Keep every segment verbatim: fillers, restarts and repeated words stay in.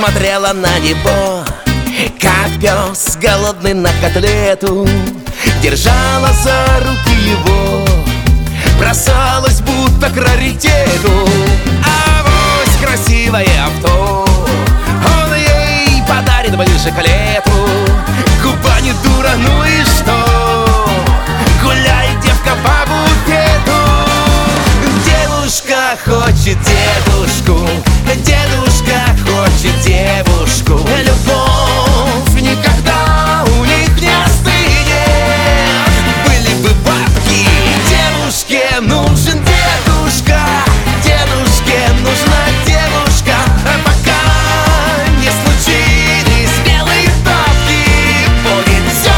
смотрела на него, как пес голодный на котлету. Держала за руки его, бросалась будто к раритету. Авось красивое авто он ей подарит ближе к лету. Губа не дура, ну и что? Гуляй, девка, по букету. Девушка хочет дедушку, дедушка хочет девушку. Любовь никогда у них не остынет. Были бы бабки, девушке нужен дедушка. Дедушке нужна девушка, а пока не случились белые тапки, будет все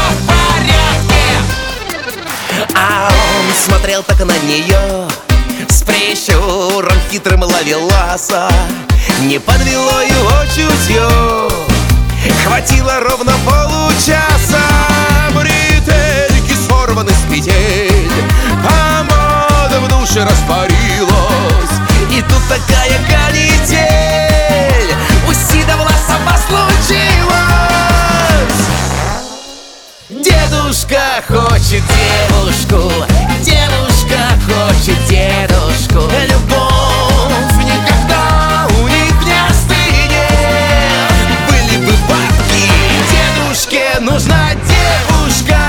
в порядке. А он смотрел так на нее, с прищуром хитрым ловеласа. Не подвело его чутье, хватило ровно получаса. Бретельки сорваны с петель, помада в душе растворилась. И тут такая канитель, у Сида Власова случилась. Дедушка хочет девушку, девушка хочет дедушку. Любовь никогда у них не остынет. Были бы бабки, дедушке нужна девушка.